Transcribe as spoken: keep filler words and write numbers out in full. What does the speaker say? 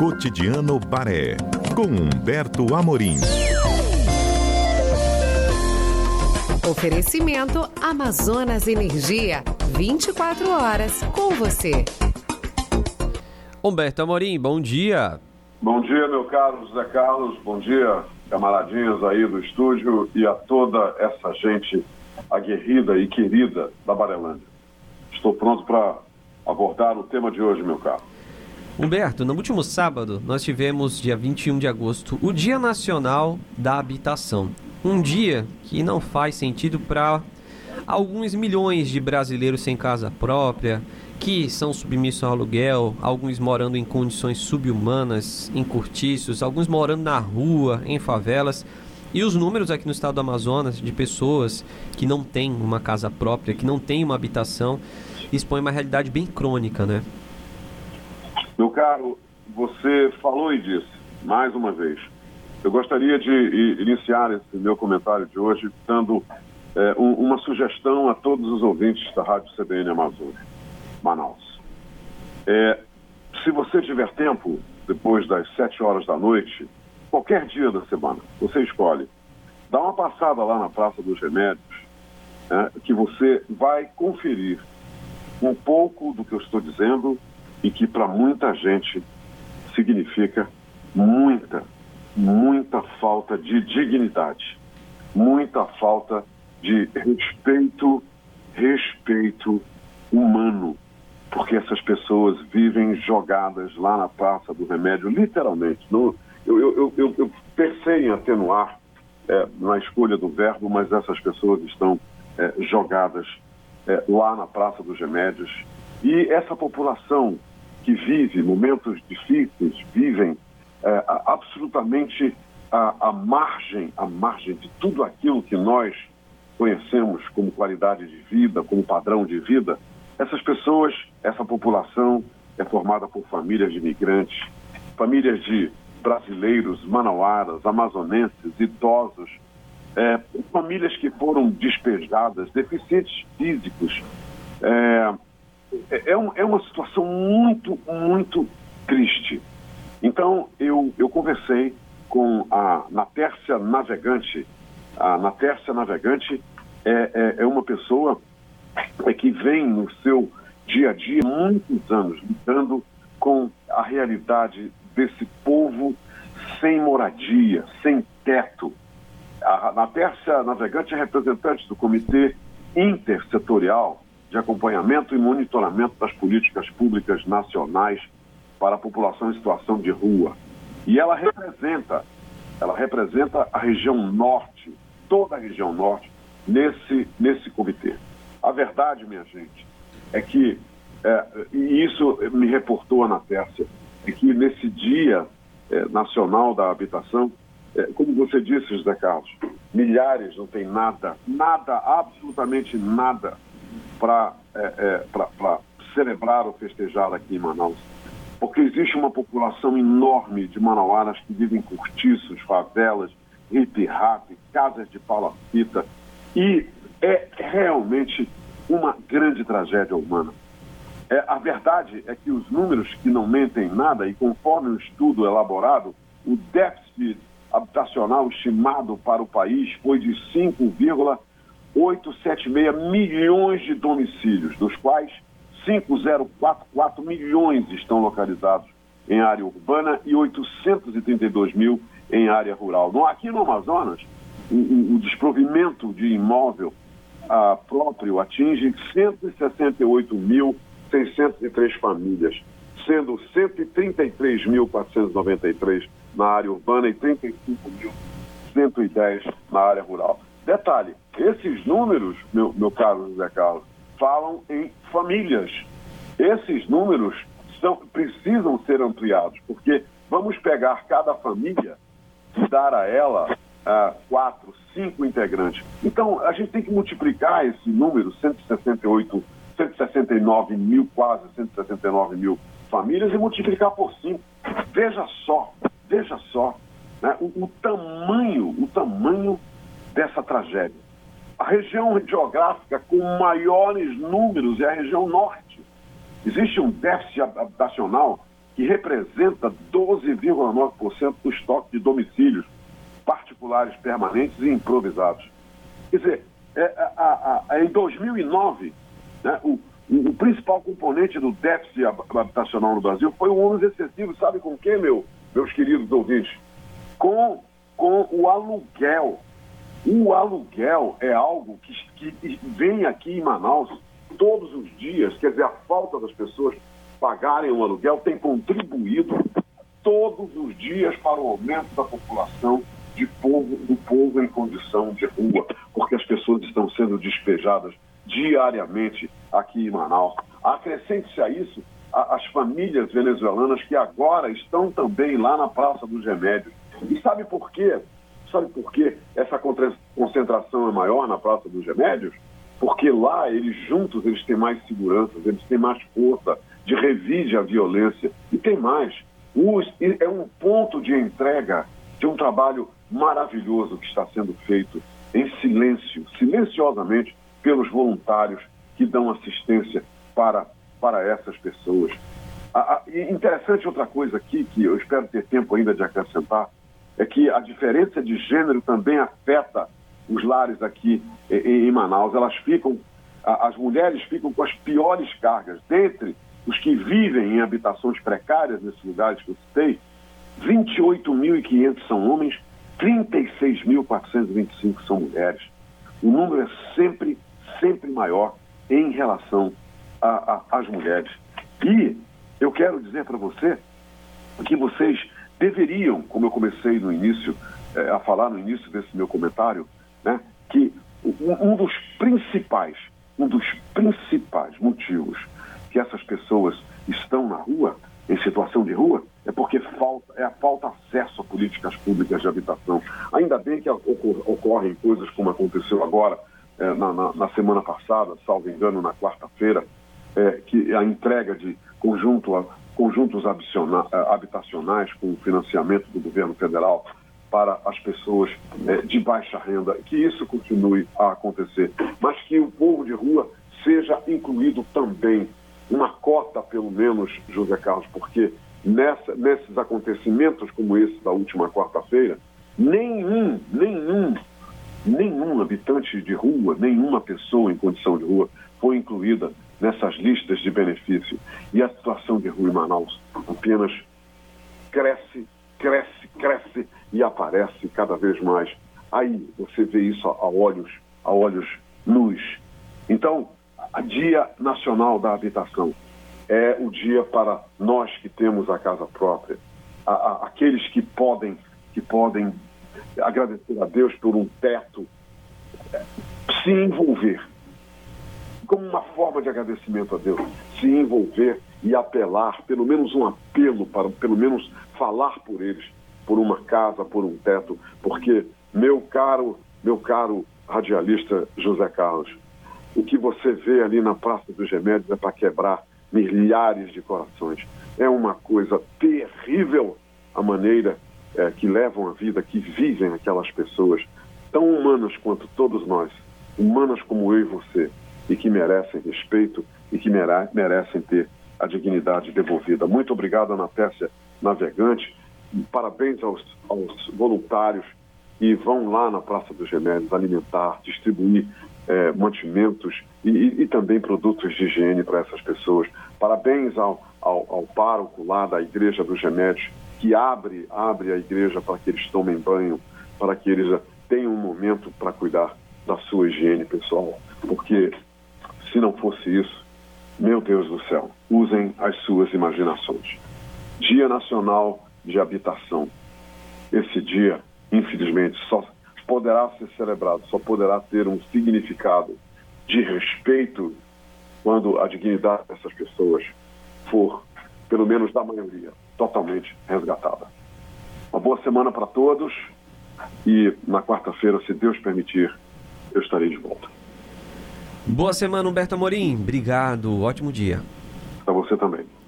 Cotidiano Baré, com Humberto Amorim. Oferecimento Amazonas Energia, vinte e quatro horas com você. Humberto Amorim, bom dia. Bom dia, meu caro José Carlos. Bom dia, camaradinhos aí do estúdio e a toda essa gente aguerrida e querida da Barelândia. Estou pronto para abordar o tema de hoje, meu caro. Humberto, no último sábado, nós tivemos, dia vinte e um de agosto, o Dia Nacional da Habitação. Um dia que não faz sentido para alguns milhões de brasileiros sem casa própria, que são submissos ao aluguel, alguns morando em condições subhumanas, em cortiços, alguns morando na rua, em favelas. E os números aqui no estado do Amazonas de pessoas que não têm uma casa própria, que não têm uma habitação, expõem uma realidade bem crônica, né? Meu caro, você falou e disse, mais uma vez. Eu gostaria de iniciar esse meu comentário de hoje dando é, um, uma sugestão a todos os ouvintes da Rádio C B N Amazônia, Manaus. É, se você tiver tempo, depois das sete horas da noite, qualquer dia da semana, você escolhe, dá uma passada lá na Praça dos Remédios, é, que você vai conferir um pouco do que eu estou dizendo e que para muita gente significa muita, muita falta de dignidade, muita falta de respeito, respeito humano, porque essas pessoas vivem jogadas lá na Praça do Remédio, literalmente. No, eu, eu, eu, eu pensei em atenuar é, na escolha do verbo, mas essas pessoas estão é, jogadas é, lá na Praça dos Remédios. E essa população que vive momentos difíceis, vivem é, absolutamente à, à margem, à margem de tudo aquilo que nós conhecemos como qualidade de vida, como padrão de vida. Essas pessoas, essa população é formada por famílias de imigrantes, famílias de brasileiros, manauaras, amazonenses, idosos, é, famílias que foram despejadas, deficientes físicos. É, é, é uma situação muito, muito triste. Então, eu, eu conversei com a Natércia Navegante. A Natércia Navegante é, é, é uma pessoa é, que vem no seu dia a dia, muitos anos, lidando com a realidade desse povo sem moradia, sem teto. A Natércia Navegante é representante do Comitê Intersetorial de Acompanhamento e Monitoramento das Políticas Públicas Nacionais para a População em Situação de Rua. E ela representa, ela representa a região norte, toda a região norte, nesse, nesse comitê. A verdade, minha gente, é que, é, e isso me reportou a Natércia, é que nesse Dia é, Nacional da Habitação, é, como você disse, José Carlos, milhares não tem nada, nada, absolutamente nada para é, é, para celebrar ou festejar aqui em Manaus. Porque existe uma população enorme de manauaras que vivem em cortiços, favelas, hip-rap, casas de palafita, e é realmente uma grande tragédia humana. É, a verdade é que os números que não mentem nada, e conforme o estudo elaborado, o déficit habitacional estimado para o país foi de cinco vírgula oitocentos e setenta e seis milhões de domicílios, dos quais cinco vírgula zero quatro quatro milhões estão localizados em área urbana e oitocentos e trinta e dois mil em área rural. Aqui no Amazonas, o, o, o desprovimento de imóvel ah, próprio atinge cento e sessenta e oito mil seiscentas e três famílias, sendo cento e trinta e três mil quatrocentos e noventa e três na área urbana e trinta e cinco mil cento e dez na área rural. Detalhe, esses números, meu, meu caro José Carlos, falam em famílias. Esses números são, precisam ser ampliados, porque vamos pegar cada família e dar a ela ah, quatro, cinco integrantes. Então, a gente tem que multiplicar esse número, cento e sessenta e oito, cento e sessenta e nove mil, quase cento e sessenta e nove mil famílias, e multiplicar por cinco. Veja só, veja só, né, o, o tamanho, o tamanho dessa tragédia. A região geográfica com maiores números é a região norte. Existe um déficit habitacional que representa doze vírgula nove por cento do estoque de domicílios particulares permanentes e improvisados. Quer dizer, é, a, a, a, em dois mil e nove, né, o, o, o principal componente do déficit habitacional no Brasil foi o ônus excessivo. Sabe com quem, meu, meus queridos ouvintes? Com, com o aluguel. O aluguel é algo que, que vem aqui em Manaus todos os dias. Quer dizer, a falta das pessoas pagarem o aluguel tem contribuído todos os dias para o aumento da população de povo, do povo em condição de rua, porque as pessoas estão sendo despejadas diariamente aqui em Manaus. Acrescente-se a isso a, as famílias venezuelanas que agora estão também lá na Praça dos Remédios. E sabe por quê? Sabe por que essa concentração é maior na Praça dos Remédios? Porque lá, eles juntos, eles têm mais segurança, eles têm mais força de revide a violência. E tem mais. Os, é um ponto de entrega de um trabalho maravilhoso que está sendo feito em silêncio, silenciosamente, pelos voluntários que dão assistência para, para essas pessoas. A, a, e interessante outra coisa aqui, que eu espero ter tempo ainda de acrescentar, é que a diferença de gênero também afeta os lares aqui em, em Manaus. Elas ficam, a, as mulheres ficam com as piores cargas. Dentre os que vivem em habitações precárias nesses lugares que eu citei, vinte e oito mil e quinhentos são homens, trinta e seis mil quatrocentos e vinte e cinco são mulheres. O número é sempre, sempre maior em relação às mulheres. E eu quero dizer para você que vocês deveriam, como eu comecei no início, eh, a falar no início desse meu comentário, né, que um, um dos principais, um dos principais motivos que essas pessoas estão na rua, em situação de rua, é porque falta, é a falta de acesso a políticas públicas de habitação. Ainda bem que ocor, ocorrem coisas como aconteceu agora, eh, na, na, na semana passada, salvo engano, na quarta-feira, eh, que a entrega de conjunto a conjuntos habitacionais com financiamento do governo federal para as pessoas eh, de baixa renda, que isso continue a acontecer, mas que o povo de rua seja incluído também, uma cota pelo menos, José Carlos, porque nessa, nesses acontecimentos como esse da última quarta-feira, nenhum, nenhum, nenhum habitante de rua, nenhuma pessoa em condição de rua foi incluída nessas listas de benefício. E a situação de rua em Manaus apenas cresce, cresce, cresce e aparece cada vez mais. Aí você vê isso a olhos, a olhos nus. Então, a Dia Nacional da Habitação é o dia para nós que temos a casa própria, a, a, aqueles que podem, que podem agradecer a Deus por um teto, se envolver como uma forma de agradecimento a Deus, se envolver e apelar, pelo menos um apelo, para pelo menos falar por eles, por uma casa, por um teto, porque, meu caro, meu caro radialista José Carlos, o que você vê ali na Praça dos Remédios é para quebrar milhares de corações. É uma coisa terrível a maneira é, que levam a vida, que vivem aquelas pessoas, tão humanas quanto todos nós, humanas como eu e você, e que merecem respeito e que merecem ter a dignidade devolvida. Muito obrigado, Anatécia Navegante. Parabéns aos, aos voluntários que vão lá na Praça dos Remédios alimentar, distribuir eh, mantimentos e, e, e também produtos de higiene para essas pessoas. Parabéns ao, ao, ao pároco lá da Igreja dos Remédios, que abre, abre a igreja para que eles tomem banho, para que eles tenham um momento para cuidar da sua higiene pessoal. Porque se não fosse isso, meu Deus do céu, usem as suas imaginações. Dia Nacional de Habitação. Esse dia, infelizmente, só poderá ser celebrado, só poderá ter um significado de respeito quando a dignidade dessas pessoas for, pelo menos da maioria, totalmente resgatada. Uma boa semana para todos e na quarta-feira, se Deus permitir, eu estarei de volta. Boa semana, Humberto Amorim. Obrigado. Ótimo dia. Para você também.